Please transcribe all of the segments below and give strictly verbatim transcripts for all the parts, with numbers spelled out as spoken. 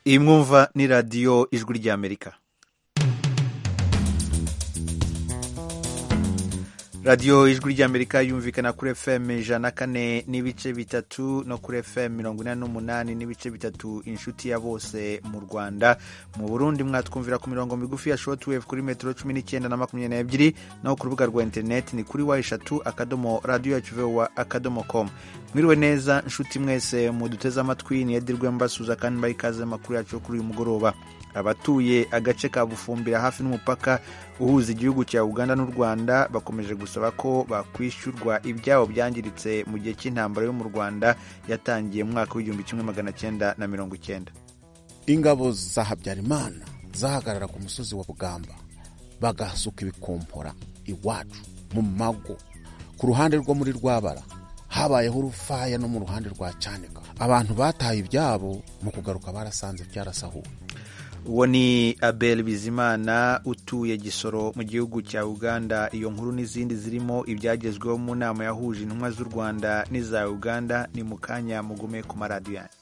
iyi mwumva ni radiyo ijwi ry'Amerika. radiyo ijwi ry'Amerika yumvikana kuri F M ijana na kane n'ibice bitatu no kuri F M mirongo inani n'umunani n'ibice bitatu inshuti ya bose mu Rwanda. Mu Burundi mwatwumvira ku mirongo migufi ya shortwave kuri metero cumi n'icyenda na makumyabiri n'ebyiri, naho ku rubuga rwa internet ni kuri wa eshatu akadomo radio yacu voa akadomo com. Mwiriwe neza nshuti mwese muduteze amatwi, ni Edirwe mbasuza kandi mbaye ikaze makuru yacu kuri uyu mugoroba. Abatuye agace ka Bufumbira hafi n'umupaka uhuza igihugu cya Uganda n'u Rwanda bakomeje gusaba ko bakwishyurwa ibyabo byangiritse mu gihe cy'intambara yo mu Rwanda yatangiye mu mwaka w'igihumbi kimwe magana cyenda na mirongo icyenda. Ingabo za Habyarimana zahagarara ku musozi wa Bugamba bagasuka ibikompora iwacu mu mago. Ku ruhande rwo muri Rwabara habayeho urufaya no mu ruhande rwa Cyanika. Abantu bataye ibyabo mu kugaruka barasanze byarasahuwe. Uwo ni Abel Bizimana utuye Gisoro mu gihugu cya Uganda. Iyo nkuru n'izindi zirimo ibyagezweho mu nama yahuje intumwa z'u Rwanda n'iza Uganda ni mu kanya mugume ku maradiyo yanyu.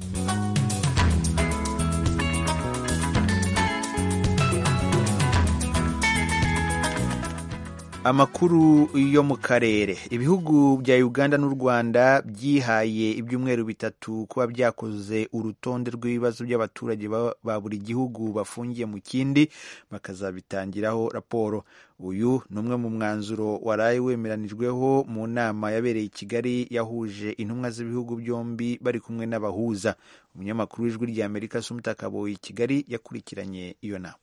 Amakuru yo mu karere. Ibihugu bya Uganda n'u Rwanda byihaye ibyumweru bitatu kuba byakoze urutonde rw'ibibazo by'abaturage ba buri gihugu bafungiye mu kindi bakazabitangiraho raporo. Uyu ni umwe mu mwanzuro waraye wemeranijweho mu nama yabereye i Kigali yahuje intumwa z'ibihugu byombi bari kumwe n'abahuza. Umunyamakuru w'ijwi ry'Amerika Sumta Kaboyi i Kigali yakurikiranye iyo nama.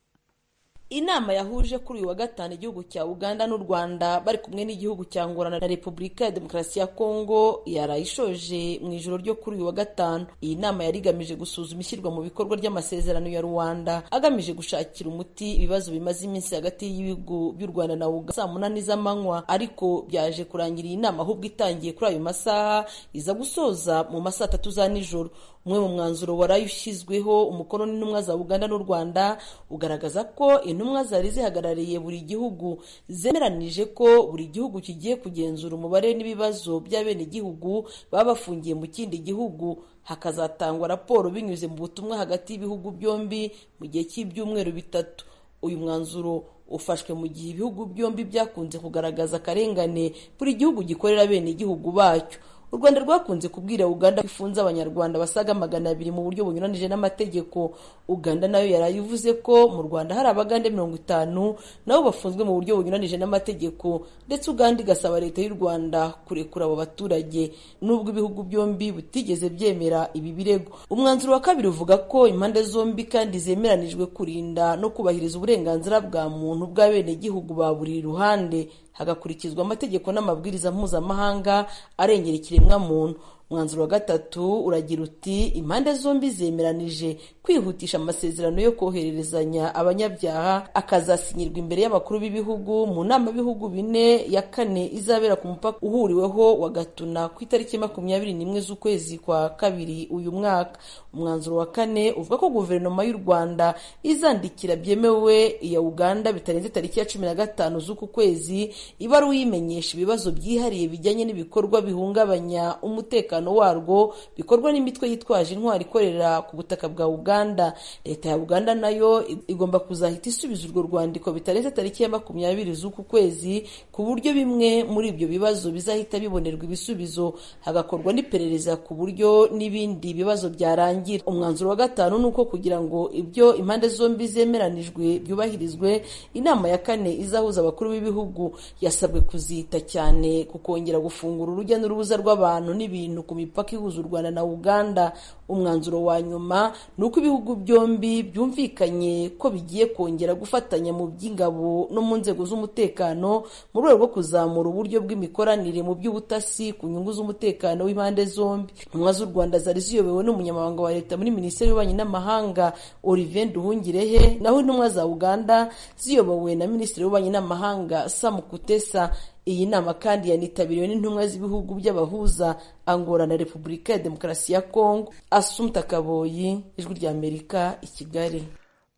Inama yahuje kuri uyu wa gatanu igihugu cya Uganda n'u Rwanda bari kumwe n'igihugu cya Angola na Repubulika ya Demokarasi ya Kongo yarayishoje mu ijoro ryo kuri uyu wa gatanu. Iyi nama yari igamije gusuzuma ishyirwa mu bikorwa ry'amasezerano ya Rwanda agamije gushakira umuti ibibazo bimaze iminsi hagati y'ibihugu by'u Rwanda na Uganda saa munani z'amanywa, ariko byaje kurangira iyi nama ahubwo itangiye kuri ayo masaha iza gusoza mu masaha atatu za nijoro. Umwe mu mwanzuro waraye ushyizweho umukono n'intumwa za Uganda n'u Rwanda ugaragaza ko intumwa zari zihagarariye buri gihugu zemeranije ko buri gihugu kigiye kugenzura umubare n'ibibazo by'abenegihugu baba bafungiye mu kindi gihugu, hakazatangwa raporo binyuze mu butumwa hagati y'ibihugu byombi mu gihe cy'ibyumweru bitatu. Uyu mwanzuro ufashwe mu gihe ibihugu byombi byakunze kugaragaza akarengane buri gihugu gikorera abenegihugu bacyo. U Rwanda rwakunze kubwira Uganda ko ifunze abanyarwanda basaga magana abiri mu buryo bunyuranije n'amategeko. Uganda nayo yarayivuze ko mu Rwanda hari abagande mirongo itanu nabo bafunzwe mu buryo bunyuranije n'amategeko, ndetse Uganda igasaba leta y'u Rwanda kurekura abo baturage nubwo ibihugu byombi butigeze byemera ibi birego. Umwanzuro wa kabiri uvuga ko impande zombi kandi zemeranijwe kurinda no kubahiriza uburenganzira bwa muntu bw'abenegihugu ba buri ruhande, hagakurikizwa amategeko n'amabwiriza mpuzamahanga arengera ikiremwa muntu. Umwanzuro wa gatatu uragira uti impande zombi zemeranije kwihutisha amasezerano yo kohererezanya abanyabyaha akazasinyirwa imbere y'abakuru b'ibihugu mu nama y'ibihugu bine ya kane izabera ku mupaka uhuriweho wa Gatuna ku itariki makumyabiri n'imwe z'ukwezi kwa kabiri uyu mwaka. Umwanzuro wa kane uvuga ko guverinoma y'u Rwanda izandikira byemewe ya Uganda bitarenze tariki ya cumi na gatanu z'uku kwezi ibaruwa imenyesha ibibazo byihariye bijyanye n'ibikorwa bihungabanya umutekano warwo bikorwa n'imitwe yitwaje intwari ikorera ku butaka bwa Uganda. Leta ya Uganda nayo igomba kuzahita isubiza urwo rwandiko bitarenze tariki ya makumyabiri z'uku kwezi, ku buryo bimwe muri ibyo bibazo bizahita bibonerwa ibisubizo, hagakorwa n'iperereza ku buryo n'ibindi bibazo byarangira. Umwanzuro wa gatanu ni uko kugira ngo ibyo impande zombi zemeranijwe byubahirizwe, inama ya kane izahuza abakuru b'ibihugu yasabwe kuzita cyane ku kongera gufungura urujya n'urubuza rw'abantu n'ibintu ku mipaka ihuza u Rwanda na Uganda. Umwanzuro wa nyuma ni uko ibihugu byombi byumvikanye ko bigiye kongera gufatanya mu by'ingabo no mu nzego z'umutekano mu rwego rwo kuzamura uburyo bw'imikoranire mu by'ubutasi ku nyungu z'umutekano w'impande zombi. Intumwa z'u Rwanda zari ziyobewe n'umunyamabanga wa leta muri Minisiteri y'Ububanyi n'Amahanga Olivier Nduhungirehe, naho intumwa za Uganda ziyobowe na Minisitiri w'Ububanyi n'Amahanga Sam Kutesa. Iyi nama kandi yanitabiriwe n'intumwa z'ibihugu by'abahuza Angola na Repubulika ya Demokarasi ya Kongo. Asumta Kaboyi, Ijwi ry'Amerika, i Kigali.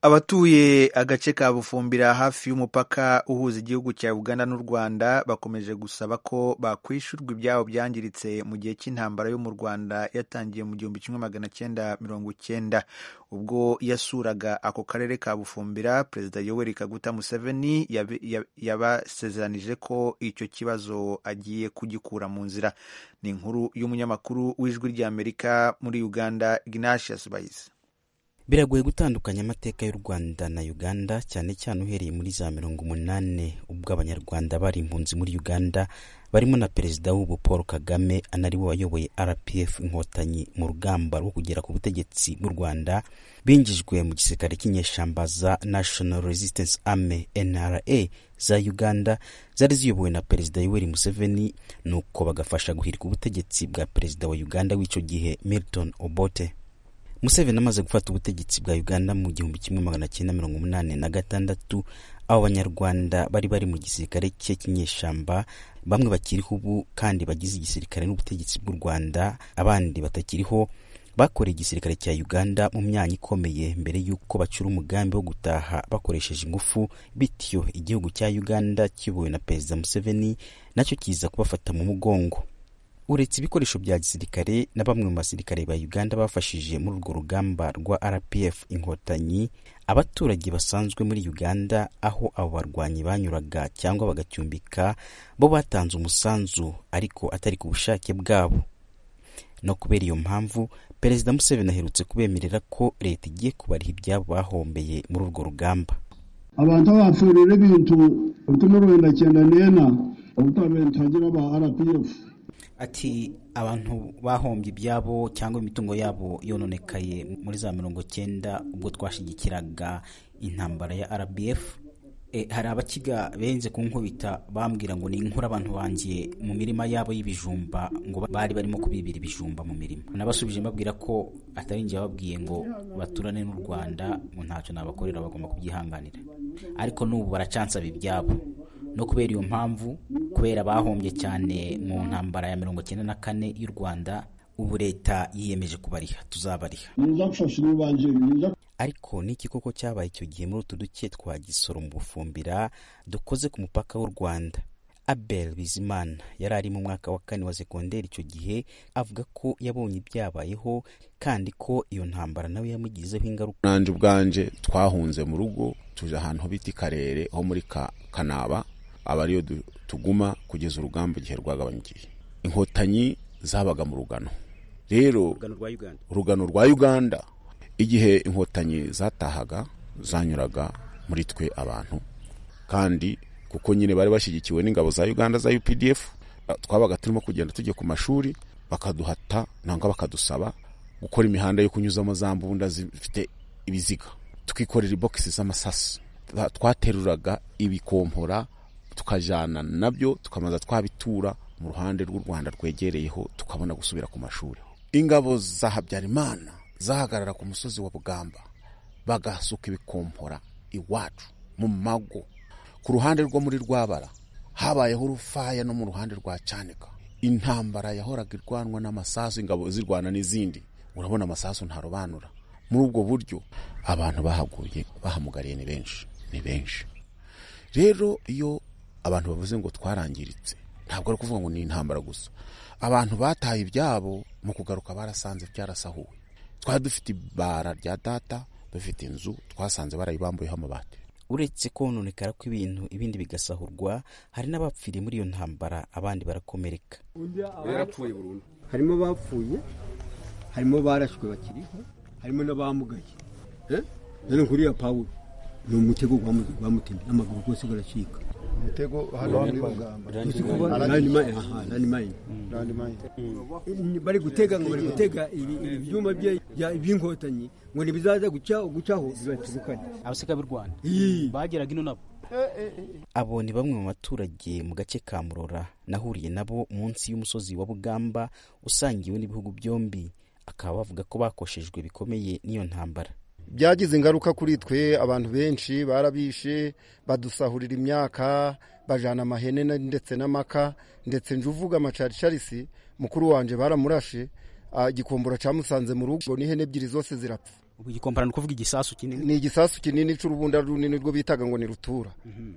Abatuye agace ka Bufumbira hafi y'umupaka uhuza igihugu cya Uganda n'u Rwanda bakomeje gusaba ko bakwishurwa ibyabo byangiritse mu gihe cy'intambara yo mu Rwanda yatangiye mu gihumbi kimwe magana cyenda mirongo cyenda. Ubwo yasuraga ako karere ka Bufumbira, Perezida Yoweri Kaguta Museveni yabasezeranije ko icyo kibazo agiye kugikura mu nzira. Ni inkuru y'umunyamakuru w'Ijwi ry'Amerika muri Uganda, Ignatius Bahizi. Biragoye gutandukanya amateka y'u Rwanda na Uganda, cyane cyane uhereye muri za mirongo umunani ubwo abanyarwanda bari impunzi muri Uganda, barimo na perezida w'ubu Paul Kagame anari we wayoboye R P F inkotanyi mu rugamba rwo kugera ku butegetsi bw'u Rwanda, binjijwe mu gisirikare cy'inyeshamba za National Resistance Army N R A za Uganda, zari ziyobowe na perezida Yoweri Museveni, nuko bagafasha guhirika ubutegetsi bwa perezida wa Uganda w'icyo gihe Milton Obote. Museveni amaze gufata ubutegetsi bwa Uganda mu gihumbi kimwe magana cyenda mirongo umunani na gatandatu, abo banyarwanda bari bari mu gisirikare cye cy'inyeshamba, bamwe bakiriho ubu kandi bagize igisirikare n'ubutegetsi bw'u Rwanda, abandi batakiriho, bakoreye igisirikare cya Uganda mu myanya ikomeye mbere y'uko bacura umugambi wo gutaha bakoresheje ingufu, bityo igihugu cya Uganda kiyobowe na perezida Museveni nacyo kiza kubafata mu mugongo. Uretse ibikoresho bya gisirikare na bamwe mu basirikare ba Uganda bafashije muri urwo rugamba rwa R P F inkotanyi, abaturage basanzwe muri Uganda aho abo barwanyi banyuraga cyangwa bagacyumbika, bo batanze umusanzu ariko atari ku bushake bwabo. No kubera iyo mpamvu, perezida Museveni aherutse kubemerera ko leta igiye kubariha ibyabo bahombeye muri urwo rugamba. Abantu bafurira ibintu utumurwenda cyenda nena utabentagira ba R P F. Ati abantu bahombye ibyabo cyangwa imitungo yabo yononekaye muri za mirongo cyenda ubwo twashigikiraga intambara ya R B F. E, hari abakiga benze kunkubita bambwira ngo ni inkura abantu bangiye mu mirima yabo y'ibijumba, ngo bari barimo kubibira ibijumba mu mirima. Nabasubije mbabwira ko atari nje babwiye ngo baturane n'u Rwanda, ngo ntacyo nabakorera bagomba kubyihanganira, ariko n'ubu baracansa ibyabo. No kubera iyo mpamvu, kubera bahombye cyane mu ntambara ya mirongo cyenda na kane y'u Rwanda, ubu leta yiyemeje kubariha, tuzabariha. Ariko niki koko cyabaye icyo gihe muri utu duke twa Gisoro mu Bufumbira dukoze ku mupaka w'u Rwanda? Abel Bizimana yari ari mu mwaka wa kane wa sekonderi icyo gihe, avuga ko yabonye ibyabayeho kandi ko iyo ntambara nawe yamugizeho ingaruka. Nanje ubwanje twahunze mu rugo tuje ahantu biti Karere ho muri ka, Kanaba abariyo tuguma kugeza urugamba igihe rwagabanyikiye. Inkotanyi zabaga mu rugano. Rero urugano rwa Uganda, igihe inkotanyi zatahaga zanyuraga muri twe abantu, kandi kuko nyine bari bashyigikiwe n'ingabo za Uganda za U P D F, twabaga turimo kugenda tujye ku mashuri, bakaduhata nanga bakadusaba gukora imihanda yo kunyuzamo za mbunda zifite ibiziga, tukikorera ibokisi z'amasasi, twateruraga ibikompora tukajana nabyo tukamaza twabitura mu ruhande rw'u Rwanda rwegereyeho, tukabona gusubira ku mashuri. Ingabo za Habyarimana zahagarara ku musozi wa Bugamba, bagasuka ibikompora iwacu mu mago. Ku ruhande rwo muri Rwabara habayeho urufaya, no mu ruhande rwa Cyanika intambara yahoraga irwanwa n'amasasu, ingabo zirwana n'izindi, urabona amasasu ntarobanura. Muri ubwo buryo abantu bahaguye bahamugariye ni benshi ni benshi. Rero iyo abantu bavuze ngo twarangiritse, ntabwo ari kuvuga ngo ni intambara gusa. Abantu bataye ibyabo mu kugaruka barasanze byarasahuwe. Twari dufite ibara rya data, dufite inzu twasanze barayibambuyeho amabati. Uretse kononekara kw'ibintu ibindi bigasahurwa, hari n'abapfiriye muri iyo ntambara, abandi barakomereka. Yarapfuye burundu. Harimo bapfuye, harimo barashwe bakiriho, harimo n'abamugaye. Eh? None kuri ya Paulo ni umutego gwamutindi n'amaguru gose garacika. Umutego hano muri Bugamba. Nani mai aha, nani mai. Nani mai. Bari gutega ngo bari gutega ibyuma bya iby'inkotanyi ngo nibizaza guca gucaho bibaturukanye. Abasika b'u Rwanda bageraga ino nabo. Abo ni bamwe mu baturage mu gace ka Murora nahuriye nabo munsi y'umusozi wa Bugamba usangiwe n'ibihugu byombi, akaba bavuga ko bakoshejwe bikomeye n'iyo ntambara. Byagize ingaruka kuri twe, abantu benshi barabishe, badusahurira imyaka, bajana amahene ndetse n'amaka, ndetse njuvuga amacaricharisi mukuru wanje baramurashe, igikombora cyamusanze mu rugo n'ihene ebyiri zose zirapfa. Ubu igikombora ni ukuvuga igisasu kinini? Ni igisasu kinini c'urubunda runini rwo bitaga ngo ni rutura.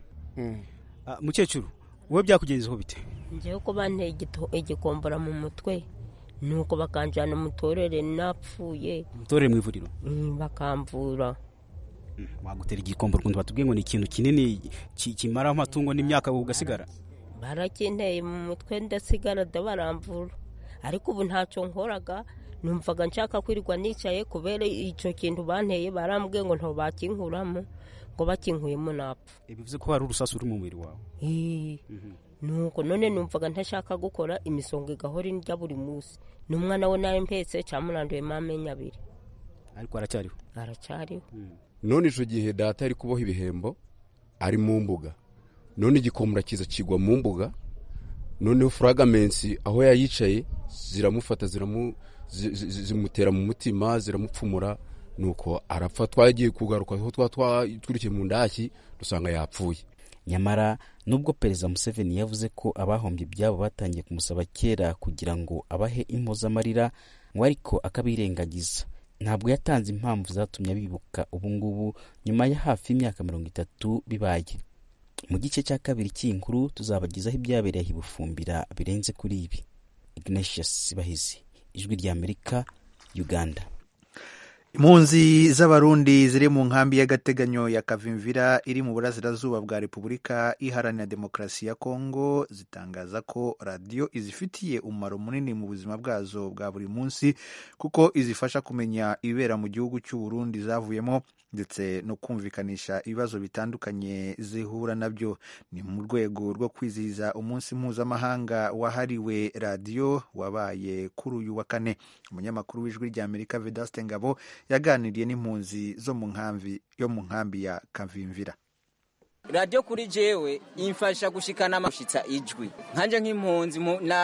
Mukecuru wowe byakugenzeho bite? Njewe ko banteye igikombora mu mutwe nuko bakanjana mutorere napfuye. Mutorere mu ivuriro? Bakamvura. Wagutera igikombora kundi batubwiye ngo ni ikintu kinini kimara amatungo n'imyaka ugasigara? Barakinteye mu mutwe ndasigara ndabaramvura. Ariko ubu ntacyo nkoraga, numvaga nshaka kwirirwa nicaye kubera icyo kintu banteye barambwiye ngo nto bakinkuramo ngo bakinkuyemo napfa. Bivuze ko hari urusasu ruri mu mubiri wawe? Eh. Nuko none numvaga ntashaka gukora imisonga igahora indya buri munsi. N'umwana we nawe mpetse cyamunanduye mamenye abiri. Ariko aracyariho? Aracyariho. None ico gihe data ari kuboha ibihembo ari mu mbuga. None igikombora kiza kigwa mu mbuga. None fragments aho yayicaye ziramufata ziramu zimutera mu mutima ziramupfumura nuko arapfa. Twagiye kugaruka aho twa twurikiye mu ndaki dusanga yapfuye. Nyamara nubwo Perezida Museveni yavuze ko abahombye ibyabo batangiye kumusaba kera kugira ngo abahe impozamarira, ngo ariko akabirengagiza. Ntabwo yatanze impamvu zatumye bibuka ubu ngubu nyuma ya hafi imyaka mirongo itatu bibaye. Mu gice cya kabiri cy'inkuru tuzabagizaho ibyabereye Ibufumbira birenze kuri ibi. Ignatius Bahizi, Ijwi rya Amerika, Uganda. Impunzi z'abarundi ziri mu nkambi y'agateganyo ya Kavimvira iri mu burasirazuba bwa Repubulika Iharanira Demokarasi ya Kongo zitangaza ko radio izifitiye umumaro munini mu buzima bwazo bwa buri munsi kuko izifasha kumenya ibibera mu gihugu cy'u Burundi zavuyemo ndetse no kumvikanisha ibibazo bitandukanye zihura nabyo. Ni mu rwego rwo kwizihiza umunsi mpuzamahanga wahariwe radio wabaye kuri uyu wa kane. Umunyamakuru w'Ijwi rya Amerika Vedaste Ngabo yaganiriye n'impunzi zo mu nkambi yo mu nkambi ya Kavimvira. Radio kuri jewe imfasha gushikana amashitsa ijwi nkanje nk'impunzi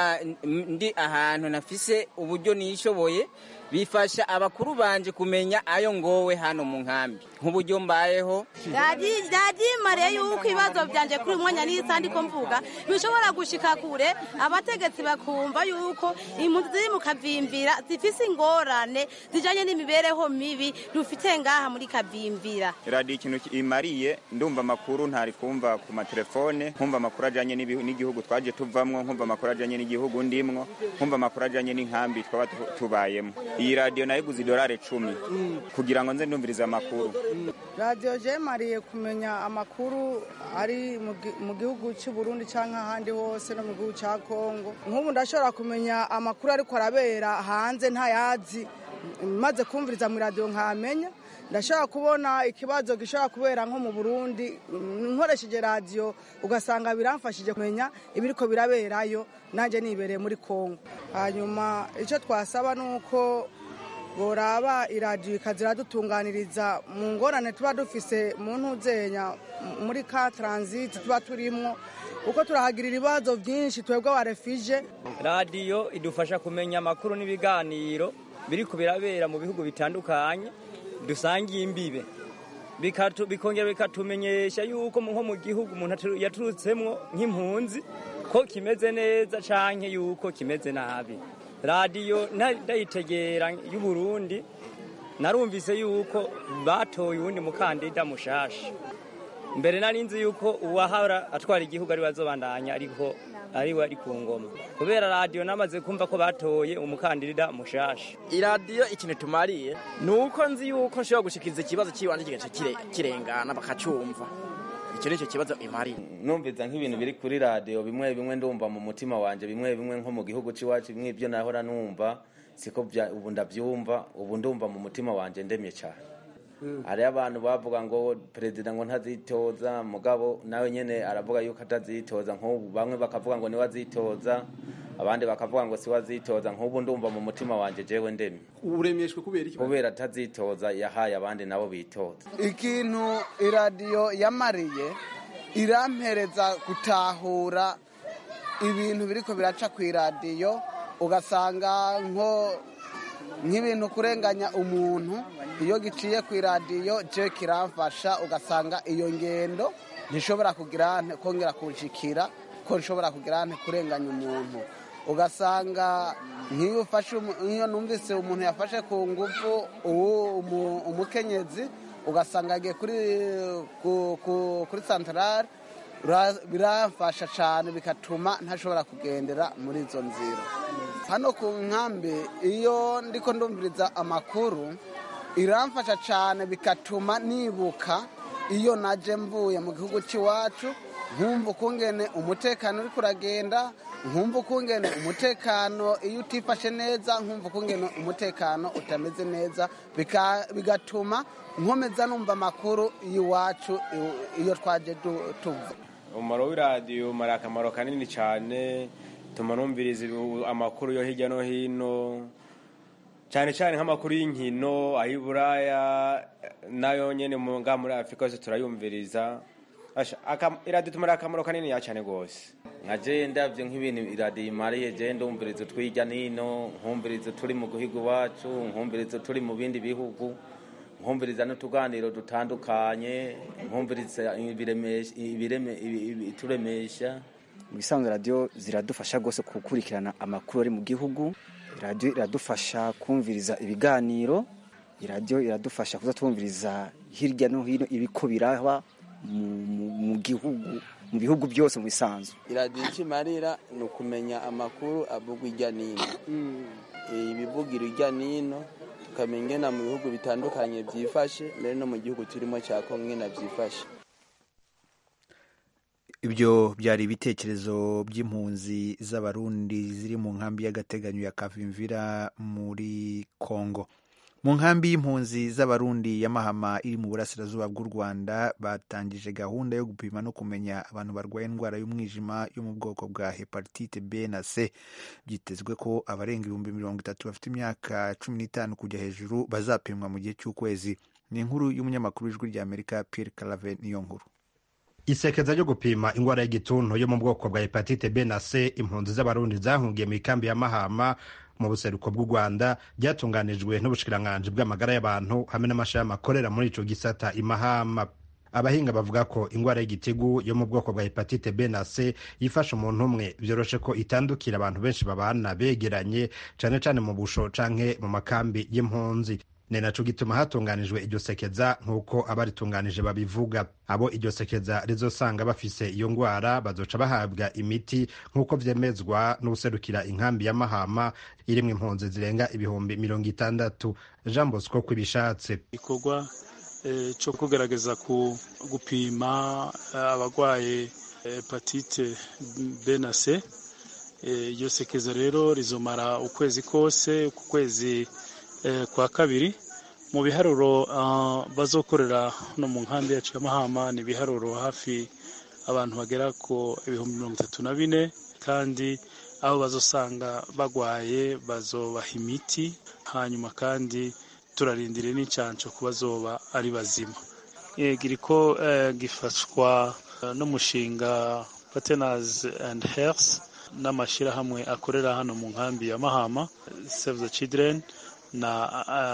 ndi ahantu nafise uburyo nishoboye bifasha abakuru banje kumenya ayo ngowe hano mu nkambi nk'uburyo mbayeho. Dadi dadi mare yuko ibibazo byanje kuri mwanya n'isandi ko mvuga bishobora gushika kure abategetsi bakumva yuko impunzi ziri mu Kavimvira zifise ingorane zijanye n'imibereho mibi dufite ngaha muri Kavimvira. Radio ikintu imariye ndumva makuru ntari kumva ku matelefone, nkumva makuru ajanye n'igihugu twaje tuvamwo, nkumva makuru ajanye n'igihugu ndimwo, nkumva makuru ajanye n'inkambi twaba tubayemo. Iyi radio nayiguze idolari cumi kugira ngo nze ndumviriza amakuru. Radio je mariye kumenya amakuru ari mu gihugu cy'u Burundi canka handi hose no mu gihugu cya Kongo. Nk'ubu ndashobora kumenya amakuru ariko arabera hanze ntayazi, maze kumviriza mu radio nkamenya. Ndashaka kubona ikibazo gishaka kubera nko mu Burundi nkoresheje radio ugasanga biramfashije kumenya ibiriko biraberayo nanje nibereye muri Kongo. Hanyuma ico twasaba nuko boraba iradio ikazira dutunganiriza mu ngorane tuba dufise mu ntuzenya muri ka transit tuba turimo uko turahagirira ibibazo byinshi twebwe wa refugee. Radio idufasha kumenya amakuru n'ibiganiro biriko birabera mu bihugu bitandukanye dusangiye imbibe bikatu bikongera bikatumenyesha yuko nko mu gihugu umuntu yaturutsemwo nk'impunzi ko kimeze neza canke yuko kimeze nabi. Radio ndayitegera y'u Burundi narumvise yuko batoye uwundi mukandida mushasha. Mbere narinzi yuko uwahara atwara igihugu ari bazobandanya ariko ari we ari ku ngoma kubera radio namaze kumva ko batoye umukandida mushasha. Iradio ikintu tumariye nuko nzi yuko nshobora gushikiriza ikibazo kiwanje kigaca kirengana bakacumva. Icyo nico kibazo imari. Numviza nk'ibintu biri kuri radio bimwe bimwe ndumva mu mutima wanje bimwe bimwe nko mu gihugu ciwacu bimwe ibyo nahora numva siko ubu ndavyumva ubu ndumva mu mutima wanje ndemye cyane. Ari abantu bavuga ngo president ngo ntazitoza mugabo nawe nyene aravuga yuko atazitoza nk'ubu bamwe bakavuga ngo ni wazitoza abandi bakavuga ngo si wazitoza nk'ubu ndumva mu mutima wanje jewe ndemye. Uremeshwe kubera iki? Kubera atazitoza yahaye abandi nabo bitoza. Ikintu iradio yamariye irampereza gutahura ibintu biriko biraca ku iradio ugasanga nko nk'ibintu kurenganya umuntu iyo giciye ku radio je kiramfasha ugasanga iyo ngendo ntishobora kugira kongera kunshikira ko nshobora kugira kurenganya umuntu ugasanga nk'iyo ufashe nk'iyo numvise umuntu yafashe ku ngufu uwo umukenyezi ugasanga agiye kuri kuri santarare birafasha cyane bigatuma ntashobora kugendera muri izo nzira. Hano ku nkambi iyo ndiko ndumviriza amakuru iramfasha cyane bigatuma nibuka iyo naje mvuye mu gihugu cy'iwacu, nkumva ukungene umutekano uri kuragenda, nkumva ukungene umutekano iyo utifashe neza, nkumva ukungene umutekano utameze neza, bigatuma nkomeza numva amakuru y'iwacu iyo twaje tuva. Umumaro w'iradiyo umara akamaro kanini cyane, tuma numviriza amakuru yo hirya no hino, cyane cyane nk'amakuru y'inkino ay'Iburaya nayo nyene mu nga muri Afrika yose turayumviriza. Iradiyo tumara akamaro kanini ya cyane gose. Nkaje ndavye nk'ibintu iradiyo imariye, je ndumviriza twirya nino, nkumviriza turi mu guhigu wacu, nkumviriza turi mu bindi bihugu, nkumviriza n'utuganiro dutandukanye, nkumviriza ibireme turemesha. Mu bisanzwe radiyo ziradufasha gose gukurikirana amakuru ari mu gihugu. Radiyo iradufasha kumviriza ibiganiro, iradiyo iradufasha kuza twumviriza hirya no hino ibiko biraba mu gihugu, mu bihugu byose mu bisanzwe. Iradiyo ikimarira ni ukumenya amakuru avugwa hirya nino, ibivugira hirya nino tukamenya na mu bihugu bitandukanye byifashe, mbere no mu gihugu turimo cya Kongo na byifashe. Ibyo byari ibitekerezo by'impunzi z'abarundi ziri mu nkambi y'agateganyo ya Kavimvira muri Kongo. Mu nkambi y'impunzi z'abarundi ya Mahama iri mu burasirazuba bw'u Rwanda batangije gahunda yo gupima no kumenya abantu barwaye indwara y'umwijima yo mu bwoko bwa hepatite B na C. Byitezwe ko abarenga ibihumbi mirongo itatu bafite imyaka cumi n'itanu kujya hejuru bazapimwa mu gihe cy'ukwezi. Ni inkuru y'umunyamakuru w'ijwi ry'Amerika Pierre Claver niyo nkuru. Isekeza ryo gupima ingwara y'igituntu yo mu bwoko bwa hepatite B na C impunzi z'abarundi zahungiye mu ikambi ya Mahama mu buseruko bw'u Rwanda ryatunganijwe n'ubushikiranganji bw'amagara y'abantu hamwe n'amashami akorera muri ico gisata i Mahama. Abahinga bavuga ko ingwara y'igitigu yo mu bwoko bwa hepatite B na C yifasha umuntu umwe byoroshe ko itandukira abantu benshi babana begeranye, cane cane mu busho canke mu makambi y'impunzi. Ni naco gituma hatunganijwe iryo sekeza nk'uko abaritunganije babivuga. Abo iryo sekeza rizosanga bafise iyo ngwara bazoca bahabwa imiti nk'uko vyemezwa n'userukira inkambi ya Mahama irimwo impunzi zirenga ibihumbi mirongo itandatu. Jean Bosco kwibishatse ikorwa e, cyo kugerageza ku gupima abagwaye hepatite B na C. Iryo e, sekeza rero rizomara ukwezi kose, ku kwezi kwa kabiri. Mu biharuro uh, bazokorera no mu nkambi yacu ya Mahama ni biharuro hafi abantu bagera ko ibihumbi mirongo itatu na bine, kandi aho bazosanga bagwaye bazobaha imiti, hanyuma kandi turarindire n'icyanco ku bazoba ari bazima. Giriko uh, gifashwa uh, n'umushinga Partners and Health n'amashirahamwe akorera hano mu nkambi ya Mahama, Save the Children na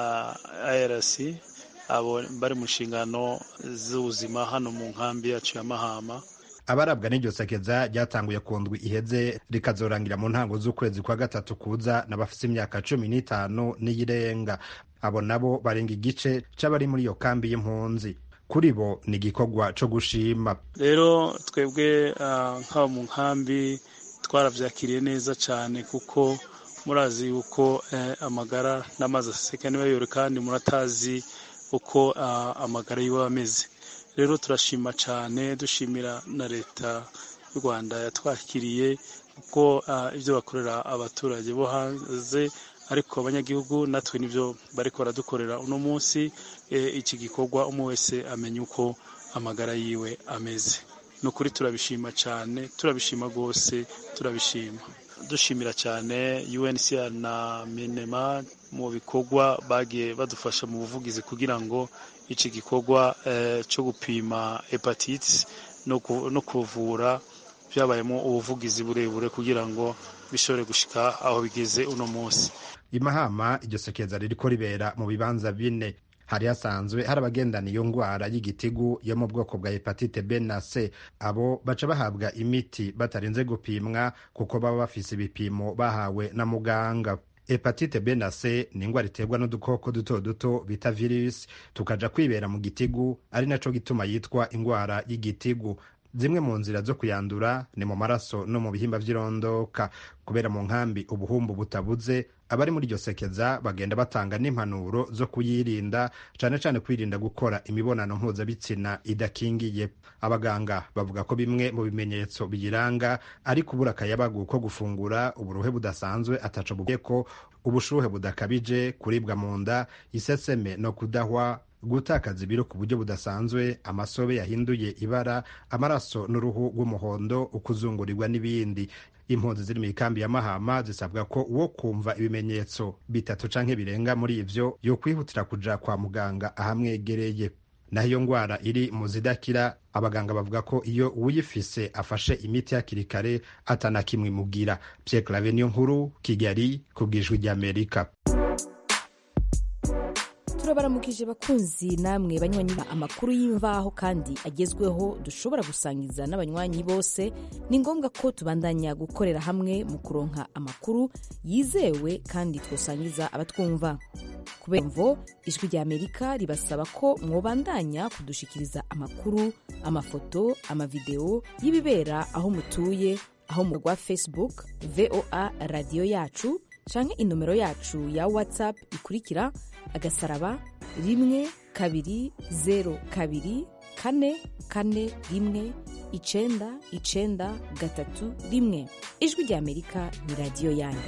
uh, A R C, abo bari mu nshingano z'ubuzima hano mu nkambi yacu ya Mahama. Abarabwa n'iryo sekeza ryatanguye ku ndwi iheze rikazorangira mu ntango z'ukwezi kwa gatatu kuza n'abafite imyaka cumi n'itanu n'iyirenga. Abo nabo barenga igice c'abari muri iyo kambi y'impunzi. Kuri bo ni igikorwa co gushima. Rero twebwe uh, nk'abo mu nkambi twaravyakiriye neza cyane, kuko murazi uko eh, amagara n'amazi aseseka niba yore, kandi muratazi uko uh, amagara yiwe ameze. Rero turashima cyane, dushimira na leta y'u Rwanda yatwakiriye uko uh, ibyo bakorera abaturage bo hanze, ariko abanyagihugu natwe nivyo bariko baradukorera uno munsi. E, iki gikorwa umwe wese amenya uko amagara yiwe ameze. Nukuri turabishima cyane, turabishima gose, turabishima. Dushimira cyane U N C R na Minema mu bikorwa bagiye badufasha mu buvugizi kugira ngo iki gikorwa eh, cyo gupima hepatitis no, ku, no kuvura byabayemo ubuvugizi burebure kugira ngo bishobore gushika aho bigeze uno munsi. I Mahama iryo sekeza ririko ribera mu bibanza bine. hari hasanzwe hari abagendana iyo ngwara y'igitigu yo mu bwoko bwa hepatite B na C. Abo baca bahabwa imiti batarinze gupimwa kuko baba bafise ibipimo bahawe na muganga. Hepatite B na C ni ingwara iterwa n'udukoko duto duto bita virus tukaja kwibera mu gitigu, ari naco gituma yitwa ingwara y'igitigu. Zimwe mu nzira zo kuyandura ni mu maraso no mu bihimba vy'irondoka. Kubera mu nkambi ubuhumbu butabuze, abari muri iryo sekeza bagenda batanga n'impanuro zo kuyirinda, cane cane kwirinda gukora imibonano mpuzabitsina idakingiye. Abaganga bavuga ko bimwe mu bimenyetso biyiranga ari kubura akayabagu ko gufungura, uburuhe budasanzwe ataco bugeko, ubushuhe budakabije, kuribwa mu nda, iseseme no kudahwa, gutakaza ibiro ku buryo budasanzwe, amasobe yahinduye ibara, amaraso n'uruhu rw'umuhondo, ukuzungurirwa n'ibindi. Impunzi ziri mu ikambi ya Mahama zisabwa ko uwo kumva ibimenyetso bitatu canke birenga muri ivyo yo kwihutira kuja kwa muganga ahamwegereye. Naho iyo ngwara iri mu zidakira, abaganga bavuga ko iyo uyifise afashe imiti hakiri kare atana kimwe imugira. Pierre Claver Niyonkuru, Kigali, ku bw'Ijwi ry'Amerika. turabaramukije bakunzi namwe banywanyi amakuru y'imvaho kandi agezweho dushobora gusangiza n'abanywanyi bose. Ni ngombwa ko tubandanya gukorera hamwe mu kuronka amakuru yizewe kandi twosangiza abatwumva. Kubera mvo Ijwi ry'Amerika ribasaba ko mwobandanya kudushikiriza amakuru, amafoto, amavideo y'ibibera aho mutuye, aho mu rwa Facebook V O A radio yacu canke inomero yacu ya WhatsApp ikurikira agasaraba rimwe kabiri zero kabiri kane kane rimwe icenda icenda gatatu rimwe. Ijwi ry'Amerika ni radio yanyu.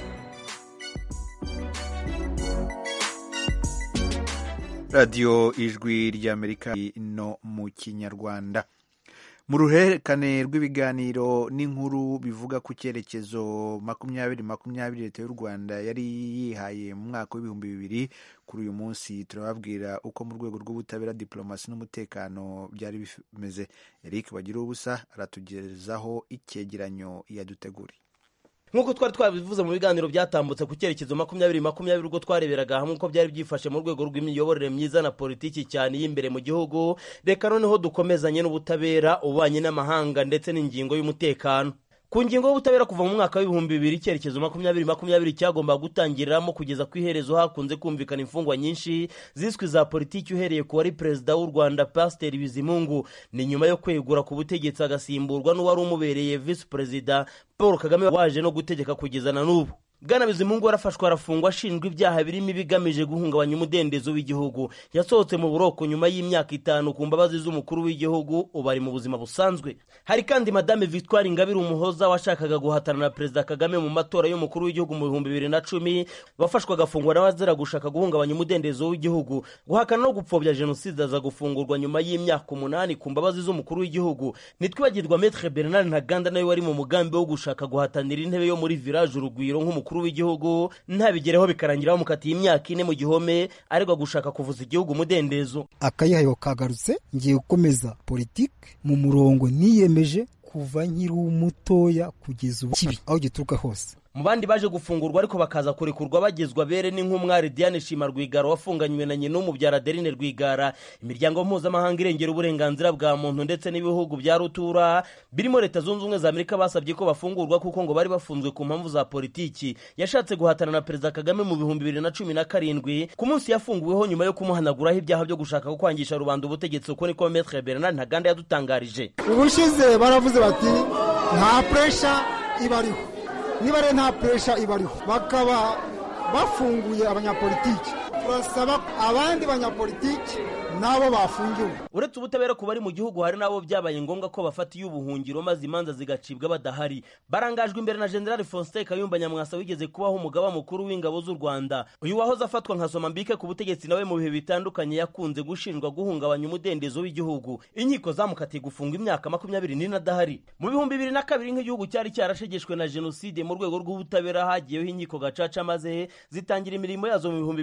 Radio Ijwi ry'Amerika no mu Kinyarwanda. Mu ruhererekane rw'ibiganiro n'inkuru bivuga ku cyerekezo makumyabiri makumyabiri leta y'u Rwanda yari yihaye mu mwaka w'ibihumbi bibiri, kuri uyu munsi turababwira uko mu rwego rw'ubutabera, diplomasi n'umutekano byari bimeze. Eric Bagiruwubusa aratugezaho icyegeranyo yaduteguriye. Nk'uko twari twabivuze mu biganiro byatambutse ku cyerekezo makumyabiri makumyabiri ubwo twareberaga hamwe uko byari byifashe mu rwego rw'imiyoborere myiza na politiki cyane y'imbere mu gihugu, reka noneho dukomezanye n'ubutabera, ububanyi n'amahanga ndetse n'ingingo y'umutekano. Ku ngingo y'ubutabera, kuva mu mwaka w'ibihumbi bibiri icyerekezo makumyabiri makumyabiri cyagomba gutangiriramo kugeza ku iherezo hakunze kumvikana imfungwa nyinshi ziswe za politiki, uhereye ku wari perezida w'u Rwanda Pasiteri Bizimungu, ni nyuma yo kwegura ku butegetsi agasimburwa n'uwari umubereye visi perezida Paul Kagame waje no gutegeka kugeza na n'ubu. Bwana Bizimungu warafashwe arafungwa ashinjwa ibyaha birimo ibigamije guhungabanya umudendezo w'igihugu. Yasohotse mu buroko nyuma y'imyaka itanu ku mbabazi z'umukuru w'igihugu, ubu ari mu buzima busanzwe. Hari kandi Madame Victoire Ingabire Umuhoza washakaga guhatana na Perezida Kagame mu matora y'umukuru w'igihugu mu bihumbi bibiri na cumi, wafashwe agafungwa n'abazira gushaka guhungabanya umudendezo w'igihugu, guhakana no gupfobya jenoside, aza gufungurwa nyuma y'imyaka umunani ku mbabazi z'umukuru w'igihugu. Nitwibagirwa Maître Bernard Ntaganda nawe wari mu mugambi wo gushaka guhatanira intebe yo muri Village Urugwiro nk'umukuru w'igihugu, ntabigereho bikarangira bamukatiye imyaka ine mu gihome aregwa gushaka kuvuza igihugu umudendezo. Akayihayo kagarutse, ngiye gukomeza politike mu murongo niyemeje kuva nkiri umutoya kugeza ubu kibi aho gituruka hose. Mu bandi baje gufungurwa ariko bakaza kurekurwa bagezwa bere ni nk'umwari Diane Shima Rwigara wafunganywe na nyina w'umubyara Adeline Rwigara. Imiryango mpuzamahanga irengera uburenganzira bwa muntu ndetse n'ibihugu bya rutura birimo Leta Zunze Ubumwe za Amerika basabye ko bafungurwa kuko ngo bari bafunzwe ku mpamvu za politiki. Yashatse guhatana na Perezida Kagame mu bihumbi bibiri na cumi na karindwi, ku munsi yafunguweho nyuma yo kumuhanaguraho ibyaha byo gushaka ko kwangisha rubanda ubutegetsi, uko niko Maître Bernard Ntaganda yadutangarije. Ubushize baravuze bati nta pressure ibariho, niba rero nta pressure ibariho bakaba bafunguye abanyapolitiki, turasaba abandi banyapolitiki nabo bafungiwe. Uretse ubutabera ku bari mu gihugu, hari nabo byabaye ngombwa ko bafatiye ubuhungiro maze imanza zigacibwa badahari. Barangajwe imbere na General Faustin Kayumba Nyamwasa wigeze kubaho umugaba mukuru w'ingabo z'u Rwanda. Uyu wahoze afatwa nka Somambike ku butegetsi nawe mu bihe bitandukanye yakunze gushinjwa guhungabanya umudendezo w'igihugu. Inkiko zamukatiye gufunga imyaka makumyabiri n'ine adahari. Mu bihumbi bibiri na kabiri nk'igihugu cyari cyarashegeshwe na jenoside, mu rwego rw'ubutabera hagiyeho inkiko gacaca maze zitangira imirimo yazo mu bihumbi bibiri na gatanu.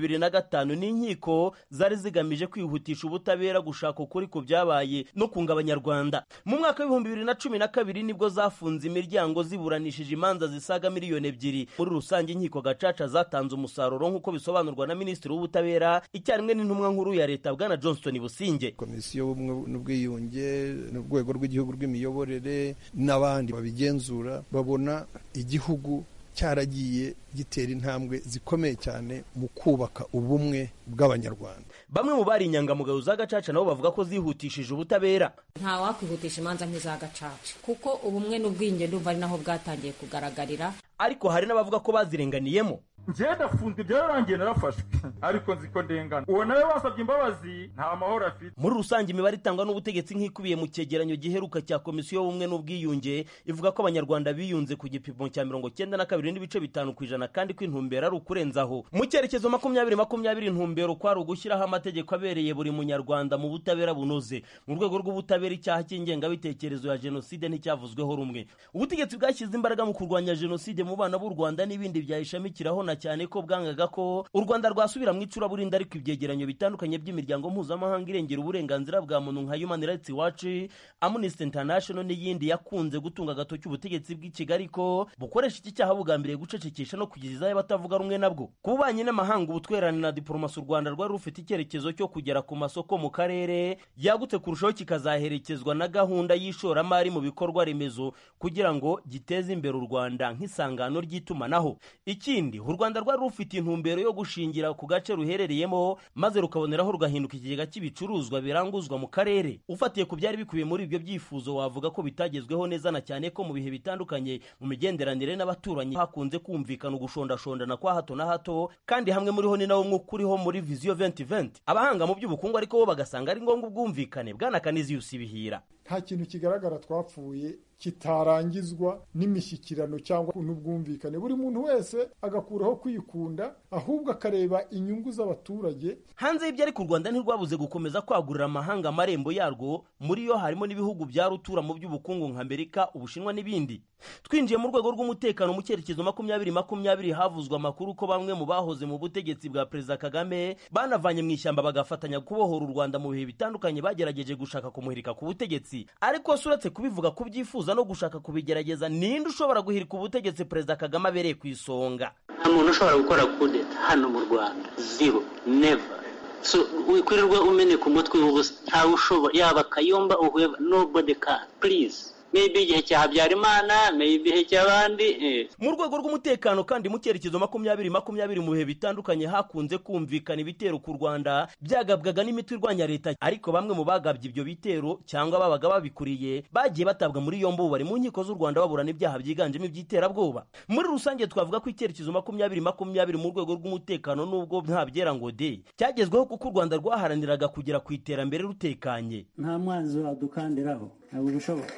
gatanu n'inkiko zari zigamije kwihutisha ubutabera gushaka ukuri ku byabaye no kunga abanyarwanda. Mu mwaka w'ibihumbi bibiri na cumi na kabiri nibwo zafunze imiryango ziburanishije imanza zisaga miliyoni ebyiri. Muri rusange inkiko gacaca zatanze umusaruro nk'uko bisobanurwa na Minisitiri w'Ubutabera icyarimwe n'intumwa nkuru ya leta Bwana Johnston Businge. Komisiyo y'Ubumwe n'Ubwiyunge n'urwego rw'igihugu rw'imiyoborere n'abandi babigenzura babona igihugu cyaragiye gitera intambwe zikomeye cyane mu kubaka ubumwe bw'abanyarwanda. Bamwe mu bari inyangamugayo za gacaca nabo bavuga ko zihutishije ubutabera. Nta wakwihutisha imanza nk'iza gacaca kuko ubumwe n'ubwiyunge ndumva ari naho bwatangiye kugaragarira, ariko hari n'abavuga ko bazirenganiyemo. Njye ndafunzwe byararangiye narafashwe ariko nzi ko ndengana. Uwo nawe wasabye imbabazi nta mahoro afite. Muri rusange imibare itangwa n'ubutegetsi nk'ikubiye mu cyegeranyo giheruka cya Komisiyo y'Ubumwe n'Ubwiyunge ivuga ko abanyarwanda biyunze ku gipimo cya mirongo cyenda na kabiri n'ibice bitanu ku ijana kandi ko intumbero ari ukurenzaho. Mu cyerekezo makumyabiri makumyabiri intumbero kwari ugushyiraho amategeko abereye buri munyarwanda mu butabera bunoze. Mu rwego rw'ubutabera icyaha cy'ingengabitekerezo ya jenoside nticyavuzweho rumwe. Ubutegetsi bwashyize imbaraga mu kurwanya jenoside mu bana b'u Rwanda n'ibindi byayishamikiraho cyane ko bwangaga ko u Rwanda rwasubira mu icuraburindi, ariko ibyegeranyo bitandukanye by'imiryango mpuzamahanga irengera uburenganzira bwa muntu nka Human Rights Watch, Amnesty International n'iyindi yakunze gutunga agatoki ubutegetsi bw'i Kigali ko bukoresha iki cyaha bugambiriye gucecekesha no kugizayo batavuga rumwe nabwo. Ku bubanyi n'amahanga, ubutwererane na diplomasi u Rwanda rwari rufite icyerekezo cyo kugera ku masoko mu karere yagutse kurushaho, kikazaherekezwa na gahunda y'ishoramari mu bikorwa remezo kugira ngo giteze imbere u Rwanda nk'isangano ry'itumanaho. Ikindi u Rwanda rwari rufite intumbero yo gushingira ku gace ruherereyemo maze rukaboneraho rugahinduka ikigega cy'ibicuruzwa biranguzwa mu karere. Ufatiye ku byari bikubiye muri ibyo byifuzo wavuga ko bitagezweho neza, na cyane ko mu bihe bitandukanye mu migenderanire n'abaturanyi hakunze kumvikana ugushondashondana kwa hato na hato, kandi hamwe muri ho ni nawo mwuka uriho muri Vision twenty twenty. Abahanga mu by'ubukungu ariko bo bagasanga ari ngombwa ubwumvikane. Bwana Canisius Bihira: nta kintu kigaragara twapfuye kitarangizwa n'imishyikirano cyangwa n'ubwumvikane. Buri muntu wese agakuraho kwikunda, ahubwo akareba inyungu z'abaturage. Hanze y'ibyo ariko u Rwanda ntirwabuze gukomeza kwagurira amahanga amarembo yarwo, muri yo harimo n'ibihugu bya rutura mu by'ubukungu nka Amerika, Ubushinwa n'ibindi. Twinjiye mu rwego rw'umutekano mu cyerekezo makumyabiri makumyabiri havuzwa amakuru ko bamwe mu bahoze mu butegetsi bwa Perezida Kagame banavanye mu ishyamba bagafatanya kubohora u Rwanda mu bihe bitandukanye bagerageje gushaka kumuhirika ku butegetsi. Ariko suretse kubivuga ku byifuza no gushaka kubigerageza, ninde ushobora guhirika ubutegetsi Perezida Kagame abereye ku isonga? Nta muntu ushobora gukora kudeta hano mu Rwanda. Zero. Never. So wikwirirwa umeneka umutwe w'ubusa. Ntawe ushobora, yaba Kayumba or whoever, nobody can. Please. Maybe igihe cya Habyarimana, maybe igihe cy'abandi. Eh. Mu rwego rw'umutekano kandi mu cyerekezo makumyabiri makumyabiri mu bihe bitandukanye hakunze kumvikana ibitero ku Rwanda byagabwaga n'imitwe irwanya leta, ariko bamwe mu bagabye ibyo bitero cyangwa babaga babikuriye bagiye batabwa muri yombo, bari mu nkiko z'u Rwanda baburana ibyaha byiganjemo iby'iterabwoba. Muri rusange twavuga ko icyerekezo makumyabiri makumyabiri mu rwego rw'umutekano nubwo nta byera ngo de cyagezweho, kuko u Rwanda rwaharaniraga kugera ku iterambere rutekanye. Nta mwanzi wadukandiraho, ntabwo bishoboka.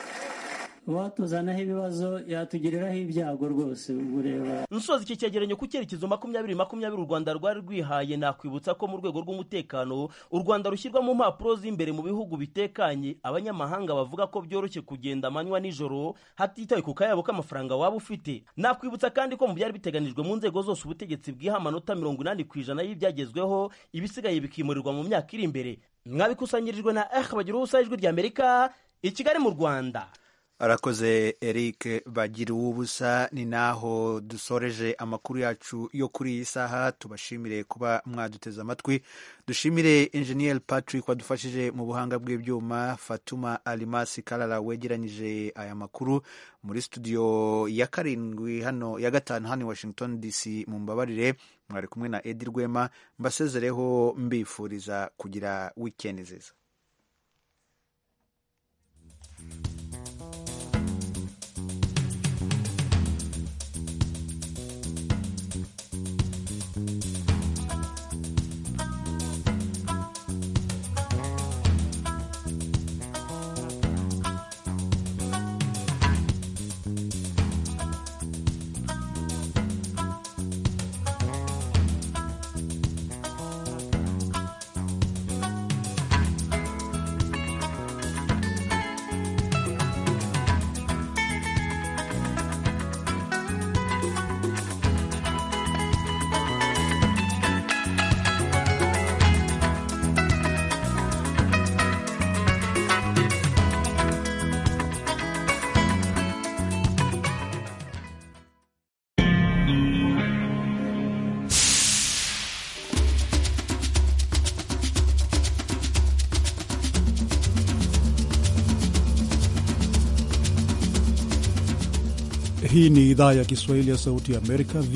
Watuzanaho ibibazo yatugiriraho ibyago rwose. Ureba nsoza iki cyegeranyo ku cyerekezo makumyabiri makumyabiri u Rwanda rwari rwihaye, nakwibutsa ko mu rwego rw'umutekano u Rwanda rushyirwa mu mpapuro z'imbere mu bihugu bitekanye abanyamahanga bavuga ko byoroshye kugenda amanywa nijoro hatitaye ku kayabo k'amafaranga waba ufite. Nakwibutsa kandi ko mu byari biteganijwe mu nzego zose ubutegetsi bwiha amanota mirongo inani ku ijana y'ibyagezweho, ibisigaye bikimurirwa mu myaka iri imbere. Mwabikusanyirijwe na eh bagira ubusa ijwi rya Amerika i Kigali mu Rwanda. Arakoze Eric bagira ubusa. Ni naho dusoreje amakuru yacu yo kuri iyi saha. Tubashimire kuba mwaduteze amatwi. Dushimire Engineer Patrick wadufashije mu buhanga bw'ibyuma, Fatuma Alimasi Kalala wegeranyije aya makuru muri studio ya karindwi hano ya gatanu hano Washington D C. Mu mbabarire, mwari kumwe na Edi Rwema, mbasezereho mbifuriza kugira weekend nziza. Hii ni idhaa ya Kiswahili ya Sauti ya Amerika.